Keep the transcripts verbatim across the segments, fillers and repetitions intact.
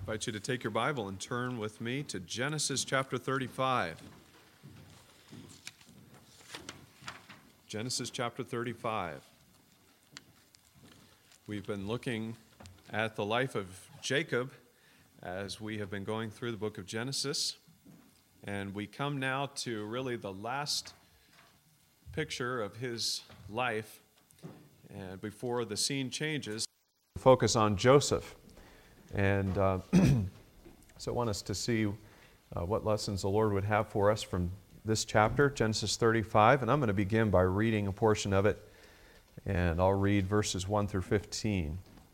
invite you to take your Bible and turn with me to Genesis chapter thirty-five. Genesis chapter thirty-five. We've been looking at the life of Jacob as we have been going through the book of Genesis. And we come now to really the last picture of his life. And before the scene changes, focus on Joseph. And uh, so I want us to see uh, what lessons the Lord would have for us from this chapter, Genesis thirty-five. And I'm going to begin by reading a portion of it. And I'll read verses one through fifteen.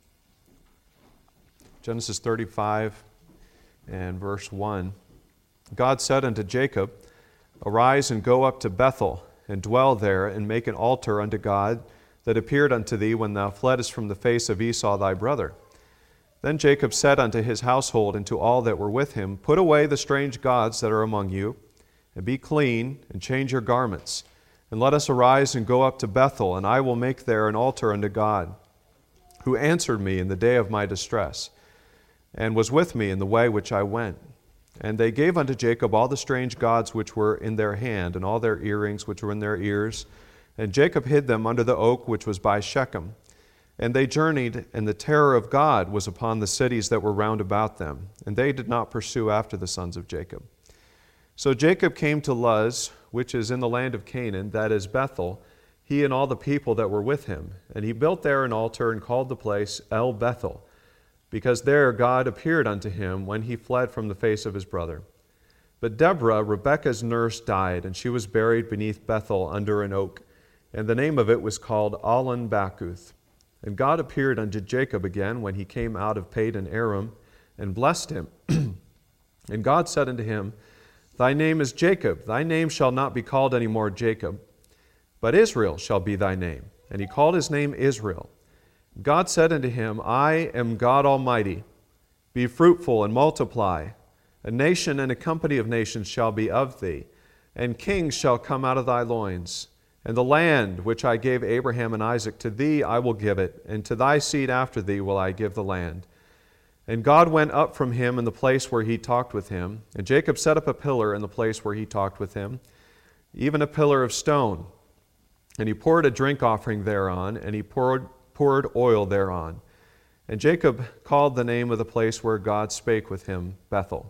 Genesis thirty-five and verse one. God said unto Jacob, Arise and go up to Bethel, and dwell there, and make an altar unto God that appeared unto thee when thou fleddest from the face of Esau thy brother. Then Jacob said unto his household and to all that were with him, Put away the strange gods that are among you, and be clean, and change your garments. And let us arise and go up to Bethel, and I will make there an altar unto God, who answered me in the day of my distress, and was with me in the way which I went. And they gave unto Jacob all the strange gods which were in their hand, and all their earrings which were in their ears. And Jacob hid them under the oak which was by Shechem. And they journeyed, and the terror of God was upon the cities that were round about them. And they did not pursue after the sons of Jacob. So Jacob came to Luz, which is in the land of Canaan, that is Bethel, he and all the people that were with him. And he built there an altar and called the place El Bethel, because there God appeared unto him when he fled from the face of his brother. But Deborah, Rebekah's nurse, died, and she was buried beneath Bethel under an oak. And the name of it was called Allon Bacuth. And God appeared unto Jacob again when he came out of Padan Aram, and blessed him. And God said unto him, Thy name is Jacob. Thy name shall not be called any more Jacob, but Israel shall be thy name. And he called his name Israel. God said unto him, I am God Almighty. Be fruitful and multiply. A nation and a company of nations shall be of thee, and kings shall come out of thy loins. And the land which I gave Abraham and Isaac, to thee I will give it, and to thy seed after thee will I give the land. And God went up from him in the place where he talked with him, and Jacob set up a pillar in the place where he talked with him, even a pillar of stone. And he poured a drink offering thereon, and he poured, poured oil thereon. And Jacob called the name of the place where God spake with him, Bethel.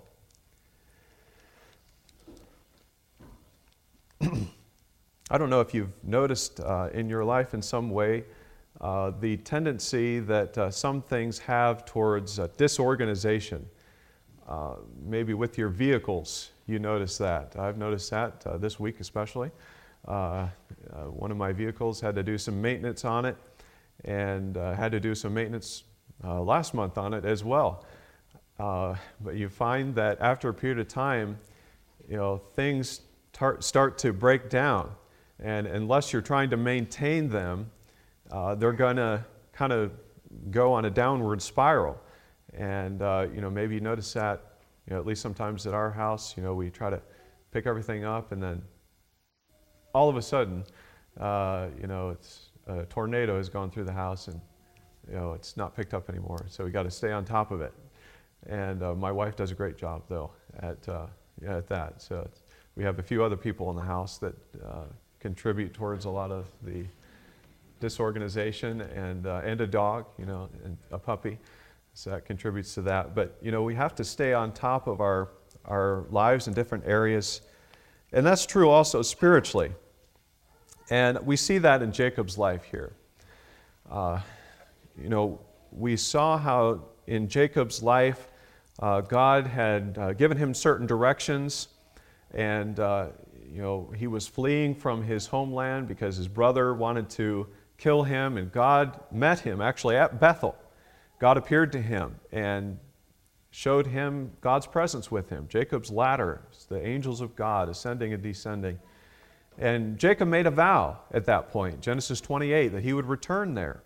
I don't know if you've noticed uh, in your life in some way uh, the tendency that uh, some things have towards uh, disorganization. Uh, maybe with your vehicles, you notice that. I've noticed that uh, this week especially. Uh, uh, one of my vehicles had to do some maintenance on it, and uh, had to do some maintenance uh, last month on it as well. Uh, but you find that after a period of time, you know, things tar- start to break down. And unless you're trying to maintain them, uh, they're going to kind of go on a downward spiral. And, uh, you know, maybe you notice that, you know, at least sometimes at our house, you know, we try to pick everything up, and then all of a sudden, uh, you know, it's a tornado has gone through the house, and, you know, it's not picked up anymore. So we got to stay on top of it. And uh, my wife does a great job, though, at, uh, yeah, at that. So it's, we have a few other people in the house that uh, contribute towards a lot of the disorganization, and uh, and a dog, you know, and a puppy, so that contributes to that. But you know, we have to stay on top of our our lives in different areas, and that's true also spiritually. And we see that in Jacob's life here. Uh, you know, we saw how in Jacob's life uh, God had uh, given him certain directions, and uh, you know, he was fleeing from his homeland because his brother wanted to kill him, and God met him actually at Bethel. God appeared to him and showed him God's presence with him. Jacob's ladder, the angels of God ascending and descending. And Jacob made a vow at that point, Genesis twenty-eight, that he would return there.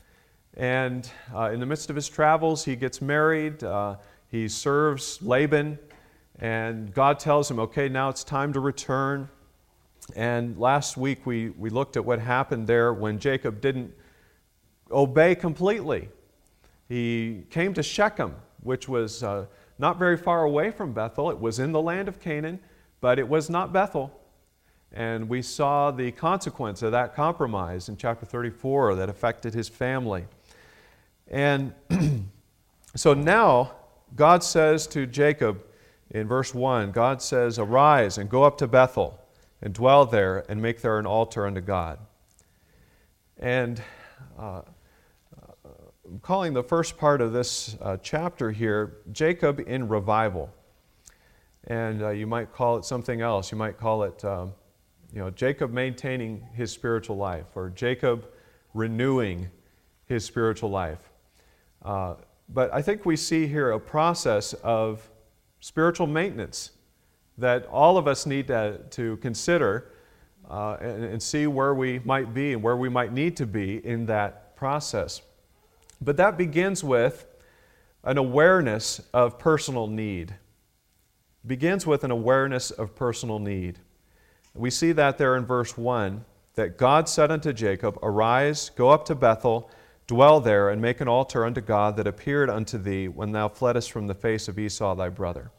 And uh, in the midst of his travels, he gets married, uh, he serves Laban, and God tells him, okay, now it's time to return. And last week we, we looked at what happened there when Jacob didn't obey completely. He came to Shechem which was uh, not very far away from Bethel. It was in the land of Canaan, but it was not Bethel. And we saw the consequence of that compromise in chapter thirty-four that affected his family. And so now God says to Jacob in verse one, God says, "Arise and go up to Bethel and dwell there and make there an altar unto God." And uh, I'm calling the first part of this uh, chapter here, Jacob in revival. And uh, you might call it something else. You might call it um, you know, Jacob maintaining his spiritual life, or Jacob renewing his spiritual life. Uh, but I think we see here a process of spiritual maintenance that all of us need to, to consider uh, and, and see where we might be and where we might need to be in that process. But that begins with an awareness of personal need. It begins with an awareness of personal need. We see that there in verse one, that God said unto Jacob, "Arise, go up to Bethel, dwell there, and make an altar unto God that appeared unto thee when thou fleddest from the face of Esau thy brother."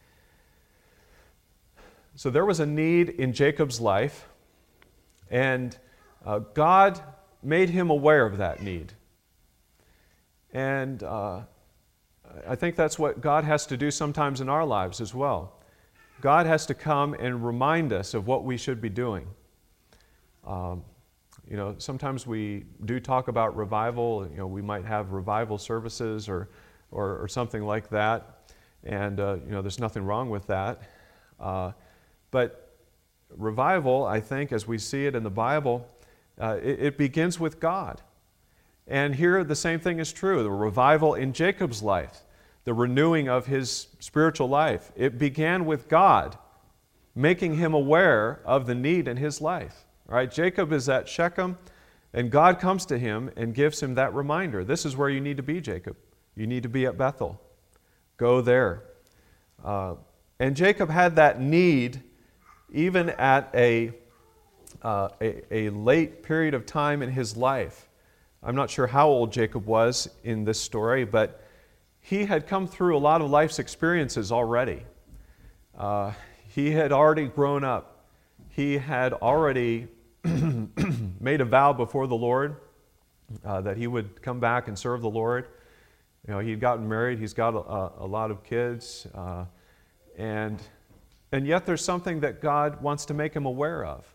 So there was a need in Jacob's life, and uh, God made him aware of that need. And uh, I think that's what God has to do sometimes in our lives as well. God has to come and remind us of what we should be doing. Um, you know, sometimes we do talk about revival. You know, we might have revival services or, or, or something like that. And, uh, you know, there's nothing wrong with that. Uh, but revival, I think, as we see it in the Bible, uh, it, it begins with God. And here the same thing is true. The revival in Jacob's life, the renewing of his spiritual life, it began with God making him aware of the need in his life. Right? Jacob is at Shechem, and God comes to him and gives him that reminder. This is where you need to be, Jacob. You need to be at Bethel. Go there. Uh, and Jacob had that need even at a, uh, a, a late period of time in his life. I'm not sure how old Jacob was in this story, but he had come through a lot of life's experiences already. Uh, he had already grown up. He had already made a vow before the Lord uh, that he would come back and serve the Lord. You know, he'd gotten married. He's got a, a lot of kids. Uh, and, and yet there's something that God wants to make him aware of.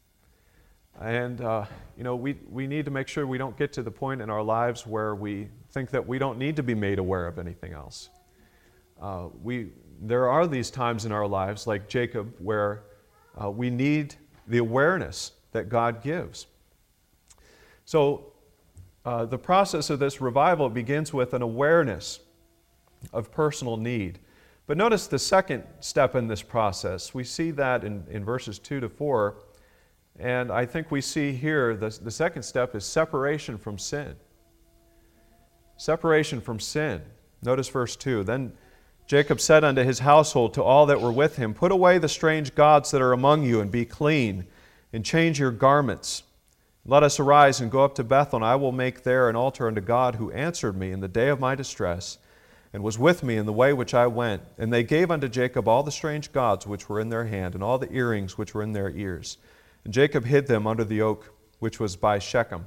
And, uh, you know, we, we need to make sure we don't get to the point in our lives where we think that we don't need to be made aware of anything else. Uh, we, there are these times in our lives, like Jacob, where uh, we need the awareness that God gives. So uh, the process of this revival begins with an awareness of personal need. But notice the second step in this process. We see that in, in verses two to four. And I think we see here the, the second step is separation from sin. Separation from sin. Notice verse two. Then Jacob said unto his household, to all that were with him, put away the strange gods that are among you, and be clean, and change your garments. Let us arise and go up to Bethel, and I will make there an altar unto God, who answered me in the day of my distress, and was with me in the way which I went. And they gave unto Jacob all the strange gods which were in their hand, and all the earrings which were in their ears. And Jacob hid them under the oak which was by Shechem.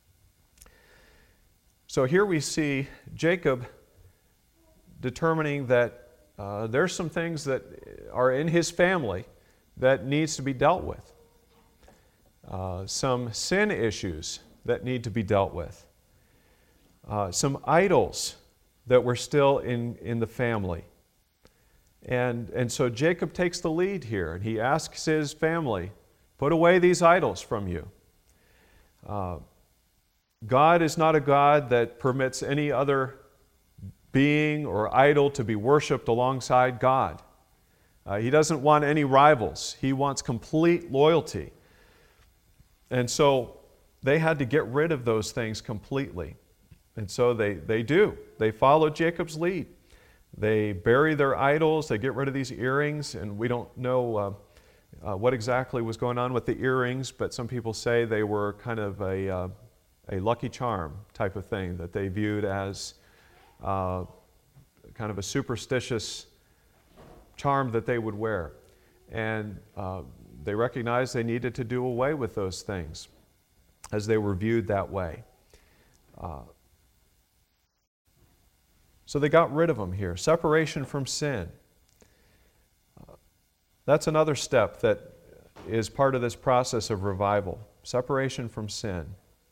So here we see Jacob determining that uh, there's some things that are in his family that needs to be dealt with. Uh, some sin issues that need to be dealt with. Uh, some idols that were still in, in the family. And, and so Jacob takes the lead here, and he asks his family, put away these idols from you. Uh, God is not a God that permits any other being or idol to be worshipped alongside God. Uh, he doesn't want any rivals. He wants complete loyalty. And so they had to get rid of those things completely. And so they, they do. They follow Jacob's lead. They bury their idols. They get rid of these earrings. And we don't know uh, uh, what exactly was going on with the earrings, but some people say they were kind of a, uh, a lucky charm type of thing that they viewed as uh, kind of a superstitious charm that they would wear. And uh, they recognized they needed to do away with those things as they were viewed that way. Uh, so they got rid of them here. Separation from sin. Uh, that's another step that is part of this process of revival. Separation from sin.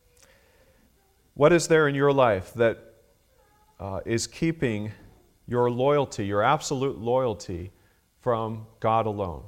What is there in your life that uh, is keeping your loyalty, your absolute loyalty, from God alone?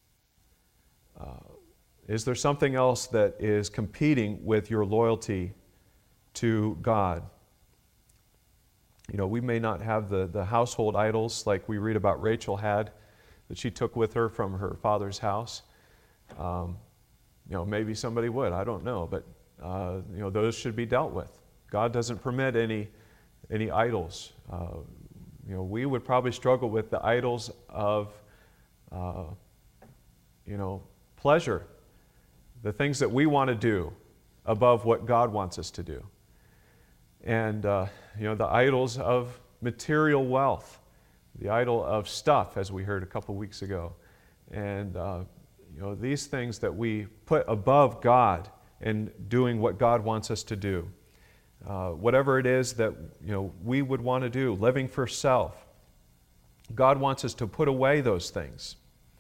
Uh, is there something else that is competing with your loyalty to God? You know, we may not have the, the household idols like we read about Rachel had, that she took with her from her father's house. Um, you know, maybe somebody would, I don't know, but uh, you know, those should be dealt with. God doesn't permit any any idols. Uh, you know, we would probably struggle with the idols of, uh, you know, pleasure, the things that we want to do above what God wants us to do. And, uh, you know, the idols of material wealth, the idol of stuff, as we heard a couple weeks ago. And, uh, you know, these things that we put above God in doing what God wants us to do. Uh, whatever it is that, you know, we would want to do, living for self. God wants us to put away those things.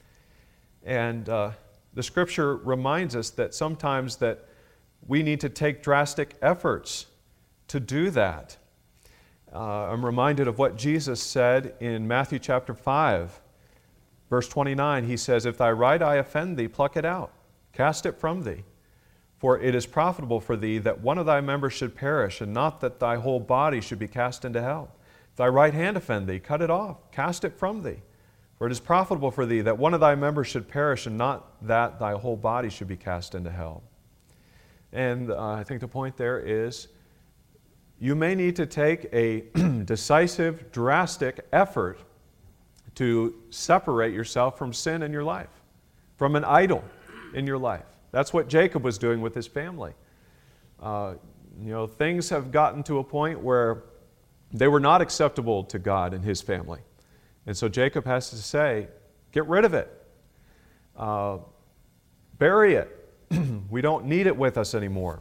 And uh, the Scripture reminds us that sometimes that we need to take drastic efforts to do that. Uh, I'm reminded of what Jesus said in Matthew chapter five, verse twenty-nine. He says, "If thy right eye offend thee, pluck it out, cast it from thee. For it is profitable for thee that one of thy members should perish, and not that thy whole body should be cast into hell. If thy right hand offend thee, cut it off, cast it from thee. For it is profitable for thee that one of thy members should perish, and not that thy whole body should be cast into hell." And uh, I think the point there is, you may need to take a decisive, drastic effort to separate yourself from sin in your life, from an idol in your life. That's what Jacob was doing with his family. Uh, you know, things have gotten to a point where they were not acceptable to God and his family. And so Jacob has to say, get rid of it. Uh, bury it. We don't need it with us anymore.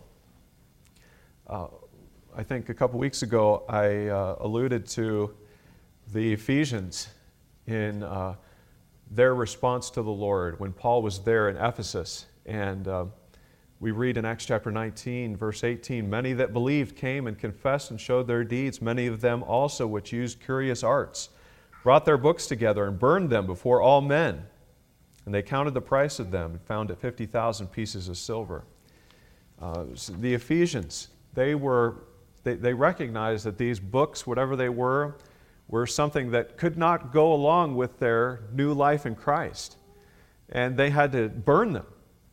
Uh, I think a couple weeks ago I uh, alluded to the Ephesians in uh, their response to the Lord when Paul was there in Ephesus. And uh, we read in Acts chapter nineteen, verse eighteen, "Many that believed came and confessed and showed their deeds. Many of them also which used curious arts, brought their books together and burned them before all men. And they counted the price of them and found it fifty thousand pieces of silver." Uh, so the Ephesians, they were, they, they recognized that these books, whatever they were, were something that could not go along with their new life in Christ. And they had to burn them.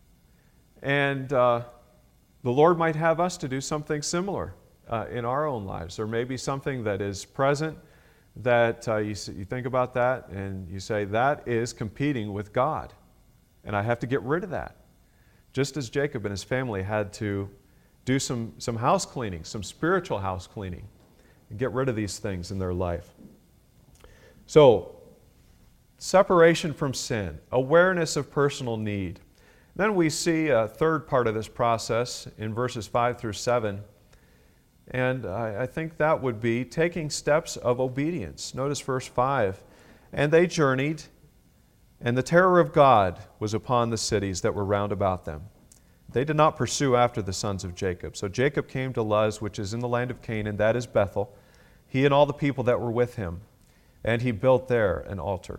And uh, the Lord might have us to do something similar uh, in our own lives. Or maybe something that is present that uh, you, you think about that and you say, that is competing with God. And I have to get rid of that. Just as Jacob and his family had to do some, some house cleaning, some spiritual house cleaning, and get rid of these things in their life. So, separation from sin, awareness of personal need. Then we see a third part of this process in verses five through seven. And I, I think that would be taking steps of obedience. Notice verse five. "And they journeyed, and the terror of God was upon the cities that were round about them. They did not pursue after the sons of Jacob. So Jacob came to Luz, which is in the land of Canaan, that is Bethel, he and all the people that were with him. And he built there an altar."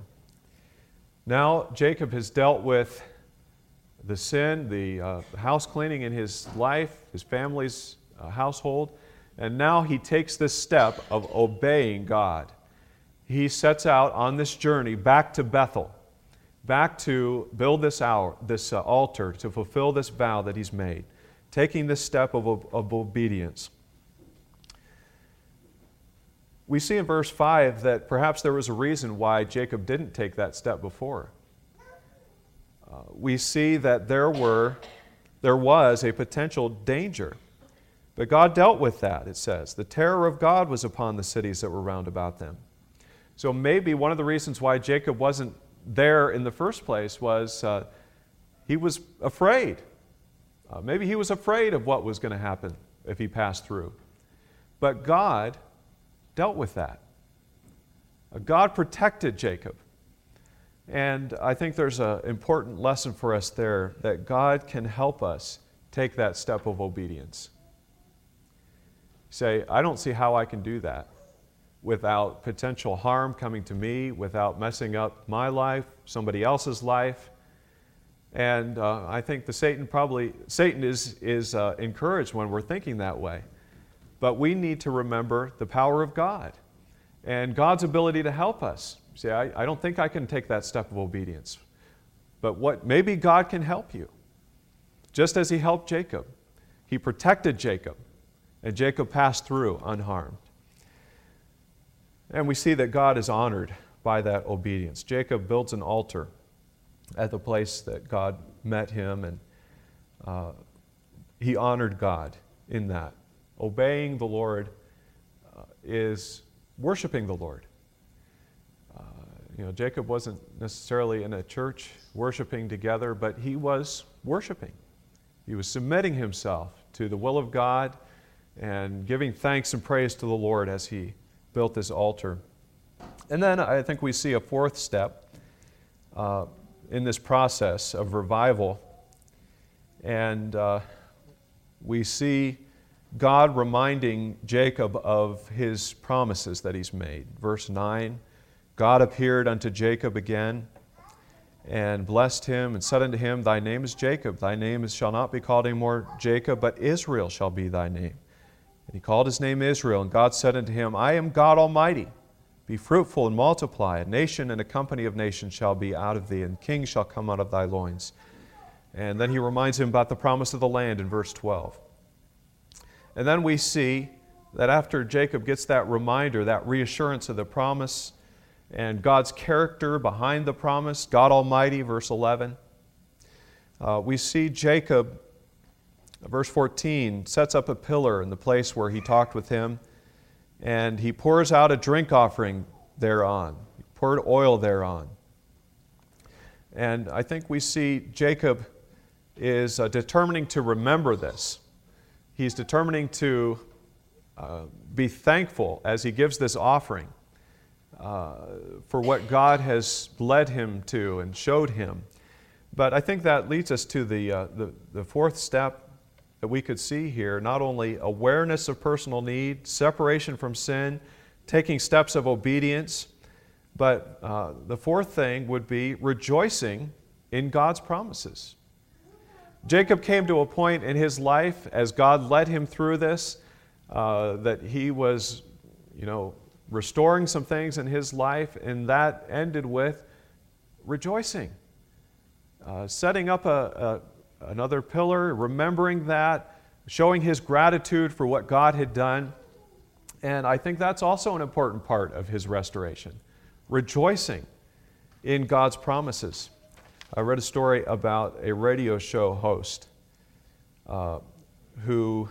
Now Jacob has dealt with the sin, the uh, house cleaning in his life, his family's uh, household, and now he takes this step of obeying God. He sets out on this journey back to Bethel, back to build this, hour, this uh, altar, to fulfill this vow that he's made, taking this step of, of obedience. We see in verse five that perhaps there was a reason why Jacob didn't take that step before. Uh, we see that there were, there was a potential danger. But God dealt with that, it says. The terror of God was upon the cities that were round about them. So maybe one of the reasons why Jacob wasn't there in the first place was uh, he was afraid. Uh, maybe he was afraid of what was going to happen if he passed through. But God dealt with that. Uh, God protected Jacob. And I think there's an important lesson for us there, that God can help us take that step of obedience. Say, I don't see how I can do that without potential harm coming to me, without messing up my life, somebody else's life. And uh, I think the Satan probably, Satan is, is uh, encouraged when we're thinking that way. But we need to remember the power of God and God's ability to help us. See, I, I don't think I can take that step of obedience. But what maybe God can help you. Just as he helped Jacob. He protected Jacob, and Jacob passed through unharmed. And we see that God is honored by that obedience. Jacob builds an altar at the place that God met him, and uh, he honored God in that. Obeying the Lord uh, is worshiping the Lord. Uh, you know, Jacob wasn't necessarily in a church worshiping together, but he was worshiping. He was submitting himself to the will of God and giving thanks and praise to the Lord as he built this altar. And then I think we see a fourth step uh, in this process of revival. And uh, we see God reminding Jacob of his promises that he's made. Verse nine, God appeared unto Jacob again and blessed him and said unto him, Thy name is Jacob. Thy name is, shall not be called any more Jacob, but Israel shall be thy name. And he called his name Israel, and God said unto him, I am God Almighty. Be fruitful and multiply. A nation and a company of nations shall be out of thee, and kings shall come out of thy loins. And then he reminds him about the promise of the land in verse twelve. And then we see that after Jacob gets that reminder, that reassurance of the promise, and God's character behind the promise, God Almighty, verse eleven, uh, we see Jacob, verse fourteen, sets up a pillar in the place where he talked with him, and he pours out a drink offering thereon. He poured oil thereon. And I think we see Jacob is uh, determining to remember this. He's determining to uh, be thankful as he gives this offering uh, for what God has led him to and showed him. But I think that leads us to the, uh, the, the fourth step that we could see here, not only awareness of personal need, separation from sin, taking steps of obedience, but uh, the fourth thing would be rejoicing in God's promises. Jacob came to a point in his life as God led him through this, uh, that he was, you know, restoring some things in his life, and that ended with rejoicing. Uh, setting up a, a, another pillar, remembering that, showing his gratitude for what God had done. And I think that's also an important part of his restoration. Rejoicing in God's promises. I read a story about a radio show host uh, who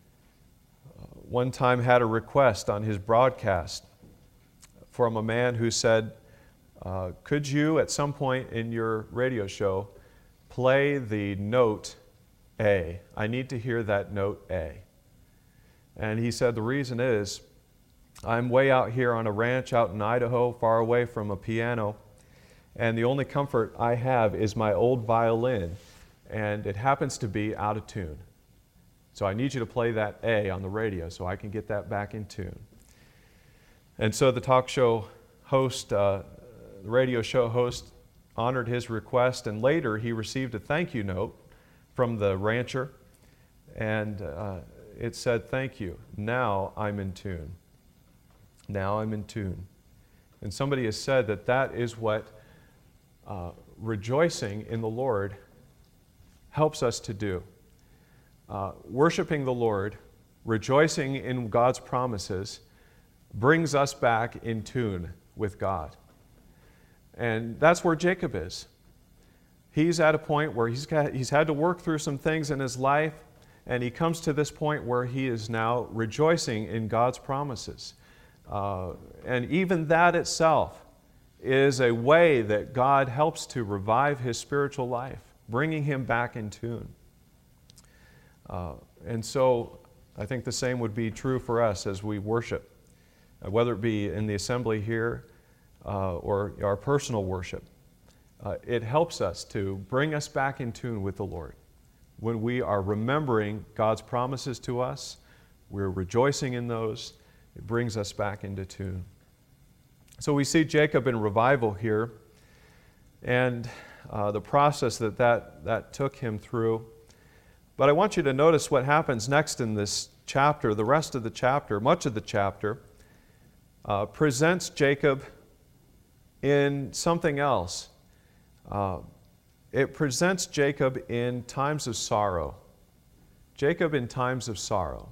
one time had a request on his broadcast from a man who said, uh, could you at some point in your radio show play the note A? I need to hear that note A. And he said, the reason is, I'm way out here on a ranch out in Idaho, far away from a piano, and the only comfort I have is my old violin, and it happens to be out of tune. So I need you to play that A on the radio so I can get that back in tune. And so the talk show host, uh, the radio show host, honored his request, and later he received a thank you note from the rancher, and uh, it said, thank you, now I'm in tune. Now I'm in tune. And somebody has said that that is what uh, rejoicing in the Lord helps us to do. Uh, worshiping the Lord, rejoicing in God's promises, brings us back in tune with God. And that's where Jacob is. He's at a point where he's, got, he's had to work through some things in his life, and he comes to this point where he is now rejoicing in God's promises. Uh, and even that itself is a way that God helps to revive his spiritual life, bringing him back in tune. Uh, and so I think the same would be true for us as we worship, uh, whether it be in the assembly here uh, or our personal worship. Uh, it helps us to bring us back in tune with the Lord. When we are remembering God's promises to us, we're rejoicing in those, it brings us back into tune. So we see Jacob in revival here, and uh, the process that, that that took him through. But I want you to notice what happens next in this chapter. The rest of the chapter, much of the chapter, uh, presents Jacob in something else. Uh, it presents Jacob in times of sorrow. Jacob in times of sorrow.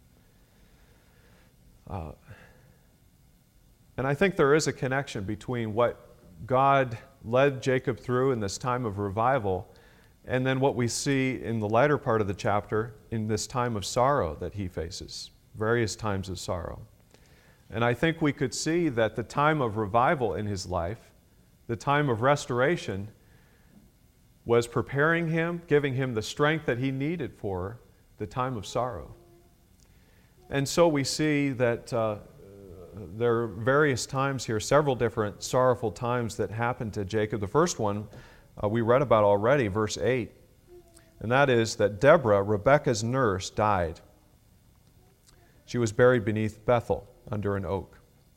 Uh, and I think there is a connection between what God led Jacob through in this time of revival and then what we see in the latter part of the chapter in this time of sorrow that he faces, various times of sorrow. And I think we could see that the time of revival in his life, the time of restoration, was preparing him, giving him the strength that he needed for the time of sorrow. And so we see that uh, there are various times here, several different sorrowful times that happened to Jacob. The first one uh, we read about already, verse eight, and that is that Deborah, Rebekah's nurse, died. She was buried beneath Bethel under an oak.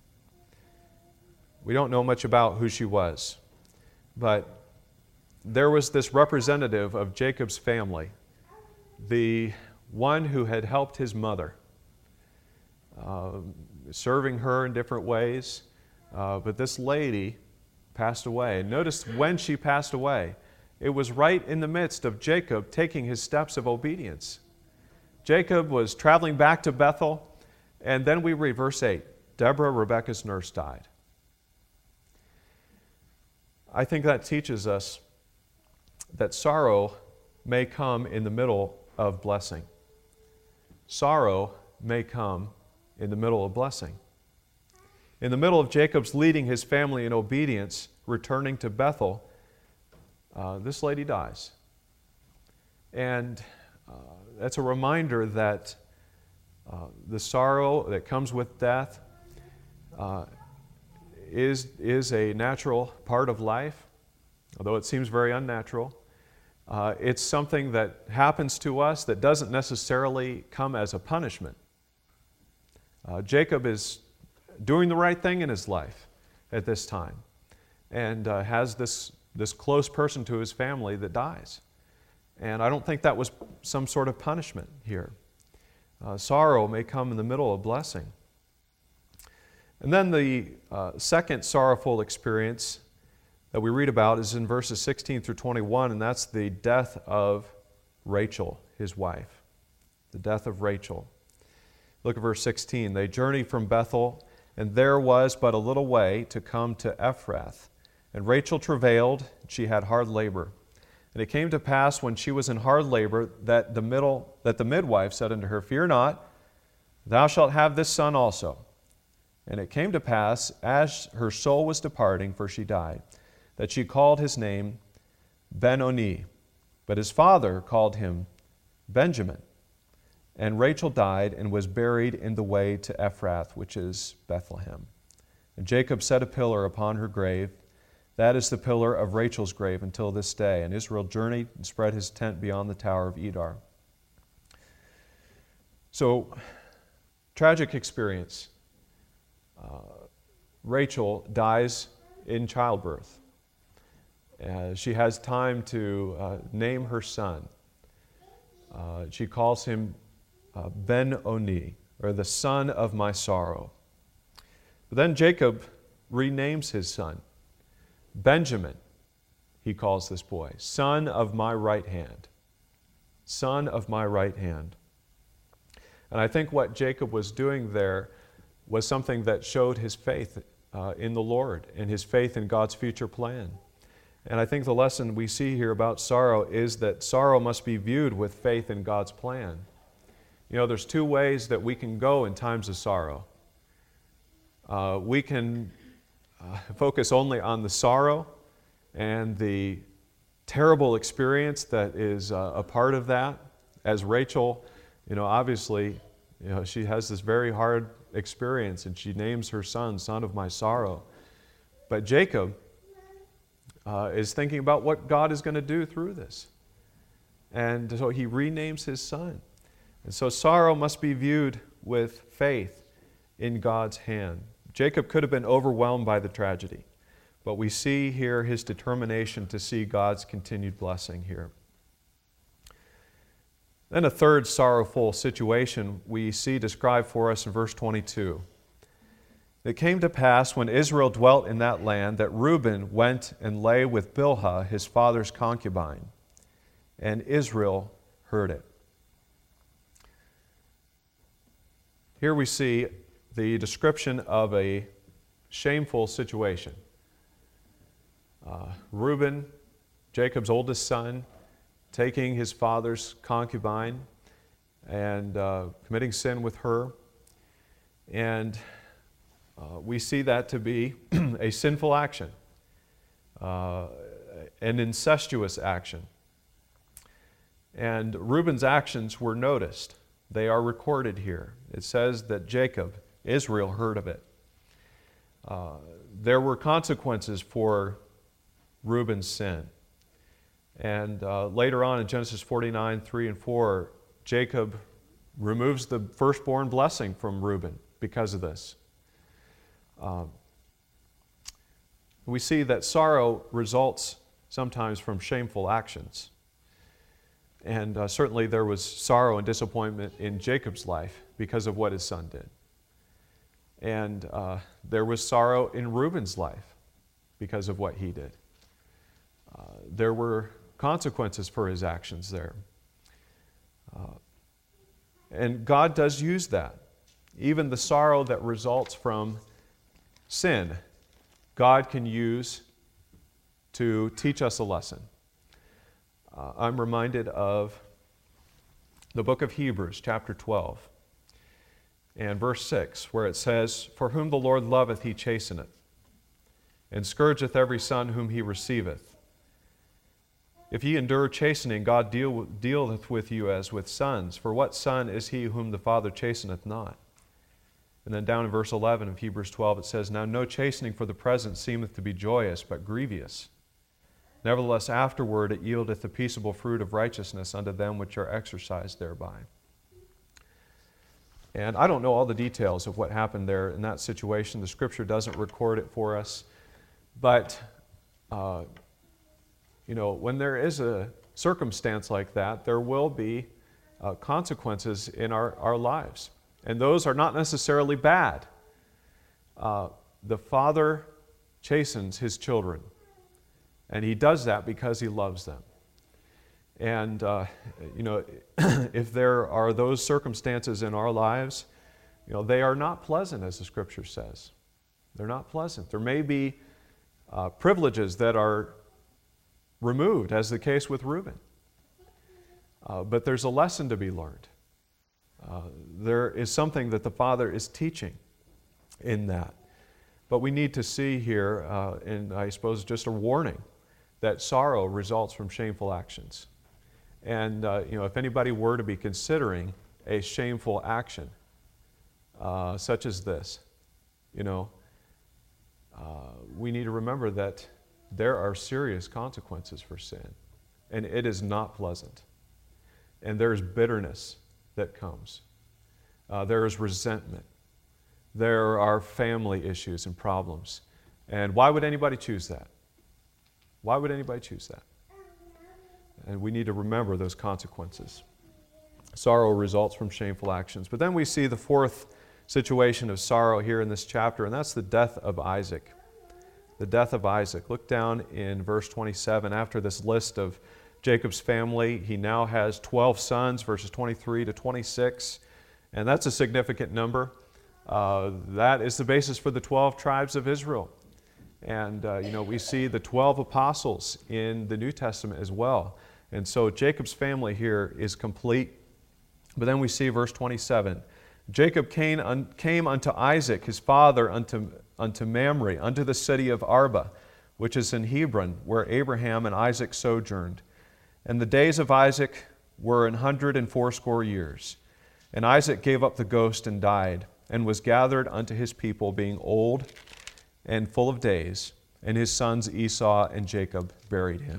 We don't know much about who she was, but there was this representative of Jacob's family, the one who had helped his mother, uh, serving her in different ways. Uh, but this lady passed away. And notice when she passed away, it was right in the midst of Jacob taking his steps of obedience. Jacob was traveling back to Bethel, and then we read verse eight, Deborah, Rebekah's nurse, died. I think that teaches us that sorrow may come in the middle of blessing. Sorrow may come in the middle of blessing. In the middle of Jacob's leading his family in obedience, returning to Bethel, uh, this lady dies. And uh, that's a reminder that uh, the sorrow that comes with death uh, is, is a natural part of life, although it seems very unnatural. Uh, it's something that happens to us that doesn't necessarily come as a punishment. Uh, Jacob is doing the right thing in his life at this time and uh, has this, this close person to his family that dies. And I don't think that was some sort of punishment here. Uh, sorrow may come in the middle of blessing. And then the uh, second sorrowful experience that we read about is in verses sixteen through twenty-one, and that's the death of Rachel, his wife. The death of Rachel. Look at verse sixteen. They journeyed from Bethel, and there was but a little way to come to Ephrath. And Rachel travailed, she had hard labor. And it came to pass when she was in hard labor that the middle that the midwife said unto her, Fear not, thou shalt have this son also. And it came to pass, as her soul was departing, for she died, that she called his name Ben-Oni, but his father called him Benjamin. And Rachel died and was buried in the way to Ephrath, which is Bethlehem. And Jacob set a pillar upon her grave. That is the pillar of Rachel's grave until this day. And Israel journeyed and spread his tent beyond the tower of Edar. So, tragic experience. Uh, Rachel dies in childbirth. Uh, she has time to uh, name her son. Uh, she calls him uh, Ben-Oni, or the son of my sorrow. But then Jacob renames his son. Benjamin, he calls this boy, son of my right hand. Son of my right hand. And I think what Jacob was doing there was something that showed his faith uh, in the Lord and his faith in God's future plan. And I think the lesson we see here about sorrow is that sorrow must be viewed with faith in God's plan. You know, there's two ways that we can go in times of sorrow. uh, we can uh, focus only on the sorrow and the terrible experience that is uh, a part of that. As Rachel, you know, obviously, you know, she has this very hard experience, and she names her son, son of my sorrow. But Jacob uh, is thinking about what God is going to do through this. And so he renames his son. And so sorrow must be viewed with faith in God's hand. Jacob could have been overwhelmed by the tragedy, but we see here his determination to see God's continued blessing here. Then a third sorrowful situation we see described for us in verse twenty-two. It came to pass when Israel dwelt in that land that Reuben went and lay with Bilhah, his father's concubine, and Israel heard it. Here we see the description of a shameful situation. Uh, Reuben, Jacob's oldest son, taking his father's concubine and uh, committing sin with her. And uh, we see that to be a sinful action, uh, an incestuous action. And Reuben's actions were noticed. They are recorded here. It says that Jacob, Israel, heard of it. Uh, there were consequences for Reuben's sin. And uh, later on in Genesis forty-nine, three and four, Jacob removes the firstborn blessing from Reuben because of this. Uh, we see that sorrow results sometimes from shameful actions. And uh, certainly there was sorrow and disappointment in Jacob's life because of what his son did. And uh, there was sorrow in Reuben's life because of what he did. Uh, there were consequences for his actions there. Uh, and God does use that. Even the sorrow that results from sin, God can use to teach us a lesson. Uh, I'm reminded of the book of Hebrews, chapter twelve, and verse six, where it says, "For whom the Lord loveth, he chasteneth, and scourgeth every son whom he receiveth. If ye endure chastening, God deal, dealeth with you as with sons. For what son is he whom the Father chasteneth not?" And then down in verse eleven of Hebrews twelve, it says, "Now no chastening for the present seemeth to be joyous, but grievous. Nevertheless, afterward it yieldeth the peaceable fruit of righteousness unto them which are exercised thereby." And I don't know all the details of what happened there in that situation. The Scripture doesn't record it for us. But, uh, you know, when there is a circumstance like that, there will be uh, consequences in our, our lives. And those are not necessarily bad. Uh, the Father chastens His children. And He does that because He loves them. And, uh, you know, if there are those circumstances in our lives, you know, they are not pleasant, as the Scripture says. They're not pleasant. There may be uh, privileges that are removed, as the case with Reuben. Uh, but there's a lesson to be learned. Uh, there is something that the Father is teaching in that. But we need to see here, uh, and I suppose just a warning, that sorrow results from shameful actions. And, uh, you know, if anybody were to be considering a shameful action, uh, such as this, you know, uh, we need to remember that there are serious consequences for sin. And it is not pleasant. And there is bitterness that comes. Uh, there is resentment. There are family issues and problems. And why would anybody choose that? Why would anybody choose that? And we need to remember those consequences. Sorrow results from shameful actions. But then we see the fourth situation of sorrow here in this chapter, and that's the death of Isaac. The death of Isaac. Look down in verse twenty-seven. After this list of Jacob's family, he now has twelve sons, verses twenty-three to twenty-six. And that's a significant number. Uh, that is the basis for the twelve tribes of Israel. And, uh, you know, we see the twelve apostles in the New Testament as well. And so Jacob's family here is complete. But then we see verse twenty-seven. Jacob came, un, came unto Isaac, his father, unto, unto Mamre, unto the city of Arba, which is in Hebron, where Abraham and Isaac sojourned. And the days of Isaac were an hundred and fourscore years. And Isaac gave up the ghost and died, and was gathered unto his people, being old and full of days. And his sons Esau and Jacob buried him.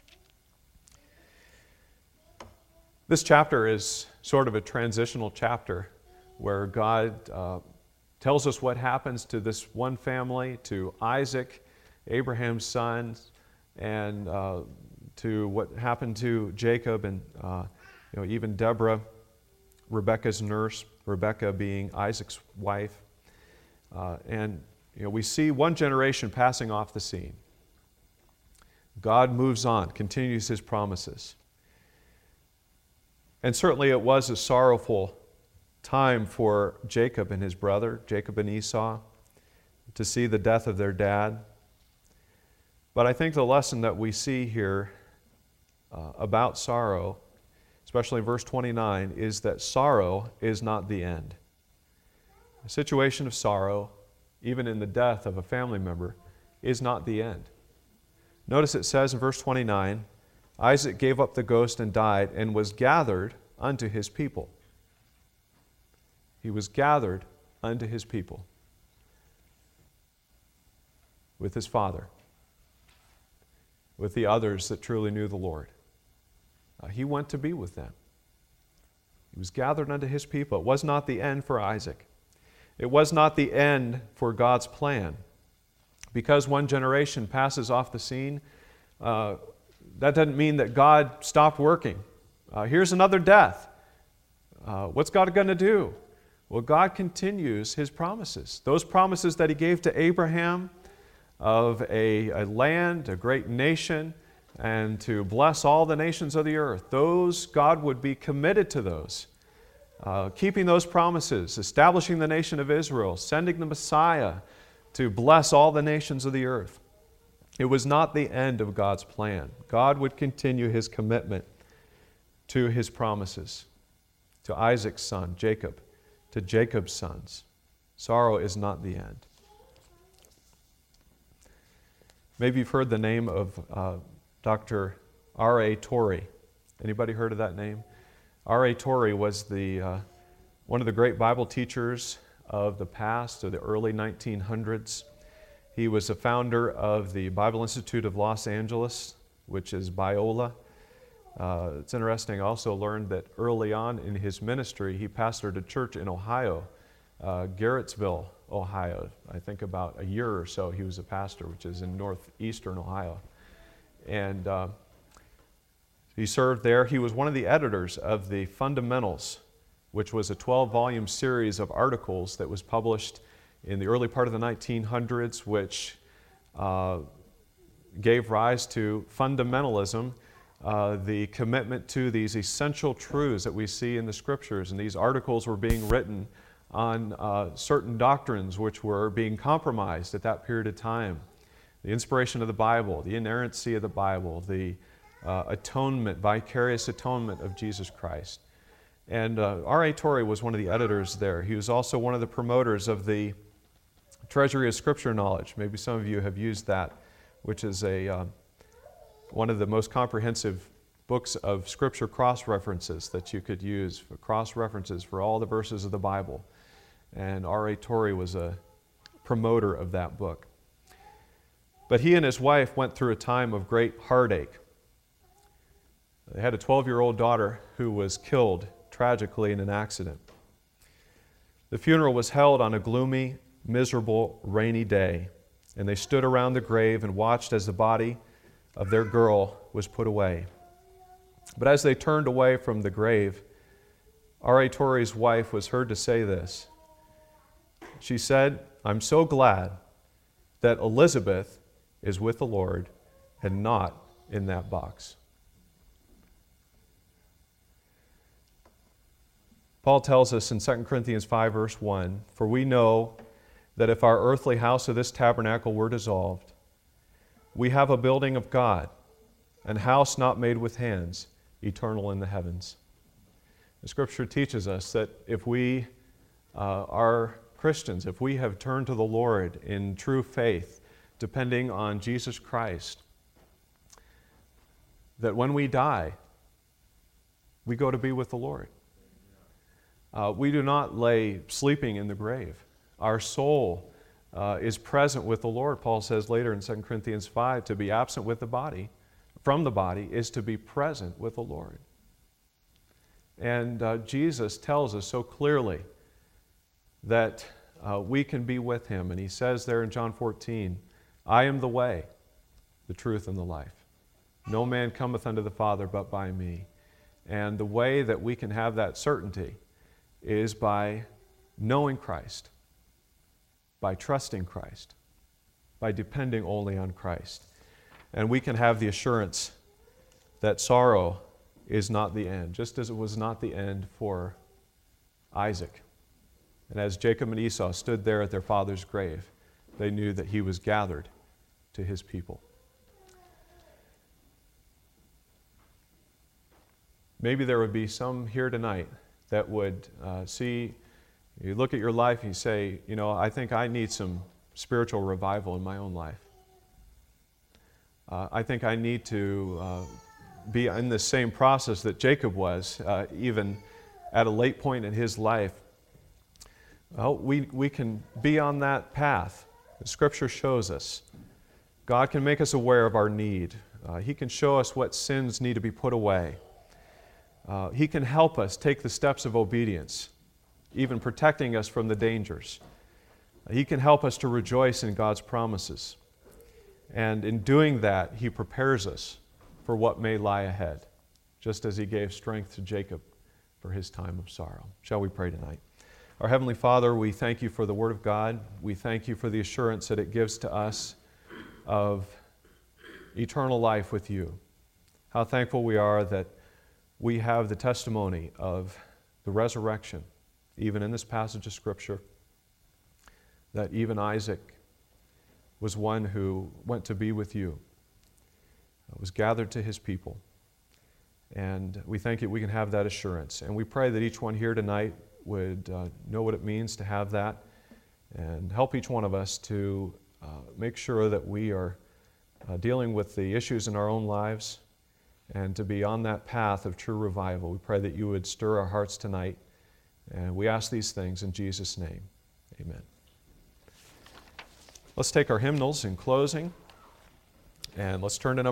This chapter is sort of a transitional chapter where God uh, tells us what happens to this one family, to Isaac, Abraham's son, and uh, to what happened to Jacob and uh, you know, even Deborah, Rebekah's nurse, Rebekah being Isaac's wife. Uh, and you know, we see one generation passing off the scene. God moves on, continues his promises. And certainly it was a sorrowful time for Jacob and his brother, Jacob and Esau, to see the death of their dad. But I think the lesson that we see here uh, about sorrow, especially in verse twenty-nine, is that sorrow is not the end. A situation of sorrow, even in the death of a family member, is not the end. Notice it says in verse twenty-nine, Isaac gave up the ghost and died, and was gathered unto his people. He was gathered unto his people with his father, with the others that truly knew the Lord. Uh, he went to be with them. He was gathered unto his people. It was not the end for Isaac. It was not the end for God's plan. Because one generation passes off the scene, uh, that doesn't mean that God stopped working. Uh, here's another death. Uh, what's God going to do? Well, God continues his promises. Those promises that he gave to Abraham of a, a land, a great nation, and to bless all the nations of the earth, those, God would be committed to those. Uh, keeping those promises, establishing the nation of Israel, sending the Messiah to bless all the nations of the earth. It was not the end of God's plan. God would continue his commitment to his promises, to Isaac's son, Jacob, to Jacob's sons. Sorrow is not the end. Maybe you've heard the name of uh, Doctor R A Torrey. Anybody heard of that name? R A Torrey was the, uh, one of the great Bible teachers of the past, of the early nineteen hundreds. He was a founder of the Bible Institute of Los Angeles, which is Biola. Uh, it's interesting, I also learned that early on in his ministry, he pastored a church in Ohio, uh, Garrettsville, Ohio. I think about a year or so he was a pastor, which is in northeastern Ohio. And uh, he served there. He was one of the editors of the Fundamentals, which was a twelve-volume series of articles that was published in the early part of the nineteen hundreds, which uh, gave rise to fundamentalism, uh, the commitment to these essential truths that we see in the Scriptures. And these articles were being written on uh, certain doctrines which were being compromised at that period of time. The inspiration of the Bible, the inerrancy of the Bible, the uh, atonement, vicarious atonement of Jesus Christ. And uh, R A Torrey was one of the editors there. He was also one of the promoters of the Treasury of Scripture Knowledge. Maybe some of you have used that, which is a uh, one of the most comprehensive books of Scripture cross-references that you could use, for cross-references for all the verses of the Bible. And R A Torrey was a promoter of that book. But he and his wife went through a time of great heartache. They had a twelve-year-old daughter who was killed tragically in an accident. The funeral was held on a gloomy, miserable, rainy day, and they stood around the grave and watched as the body of their girl was put away. But as they turned away from the grave, R A Torrey's wife was heard to say this. She said, "I'm so glad that Elizabeth is with the Lord and not in that box." Paul tells us in Second Corinthians five, verse one, "For we know that if our earthly house of this tabernacle were dissolved, we have a building of God, an house not made with hands, eternal in the heavens." The Scripture teaches us that if we uh, are Christians, if we have turned to the Lord in true faith, depending on Jesus Christ, that when we die, we go to be with the Lord. Uh, we do not lay sleeping in the grave. Our soul uh, is present with the Lord. Paul says later in Second Corinthians five, to be absent with the body, from the body, is to be present with the Lord. And uh, Jesus tells us so clearly that uh, we can be with Him. And He says there in John fourteen, I am the way, the truth, and the life. No man cometh unto the Father but by me. And the way that we can have that certainty is by knowing Christ, by trusting Christ, by depending only on Christ. And we can have the assurance that sorrow is not the end, just as it was not the end for Isaac. And as Jacob and Esau stood there at their father's grave, they knew that he was gathered to his people. Maybe there would be some here tonight that would uh, see, you look at your life and you say, you know, I think I need some spiritual revival in my own life. Uh, I think I need to uh, be in the same process that Jacob was, uh, even at a late point in his life. Well, we, we can be on that path. The Scripture shows us. God can make us aware of our need. Uh, he can show us what sins need to be put away. Uh, he can help us take the steps of obedience, even protecting us from the dangers. Uh, he can help us to rejoice in God's promises. And in doing that, He prepares us for what may lie ahead, just as He gave strength to Jacob for his time of sorrow. Shall we pray tonight? Our Heavenly Father, we thank You for the Word of God. We thank You for the assurance that it gives to us of eternal life with You. How thankful we are that we have the testimony of the resurrection, even in this passage of Scripture, that even Isaac was one who went to be with You, was gathered to his people. And we thank You we can have that assurance. And we pray that each one here tonight would uh, know what it means to have that, and help each one of us to uh, make sure that we are uh, dealing with the issues in our own lives, and to be on that path of true revival. We pray that You would stir our hearts tonight, and we ask these things in Jesus' name. Amen. Let's take our hymnals in closing, and let's turn to number